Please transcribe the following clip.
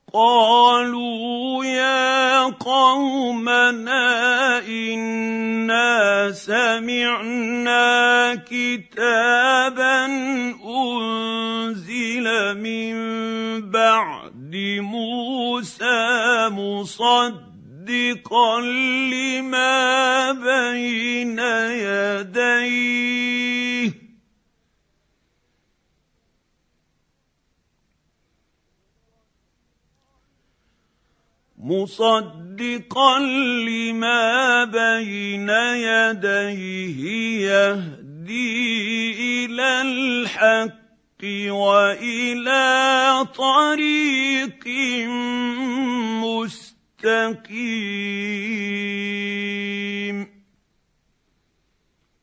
قالوا يا قومنا إنا سمعنا كتابا أنزل من بعد موسى مصدقا لما بين يديه يهدي إلى الحق وإلى طريق مستقيم.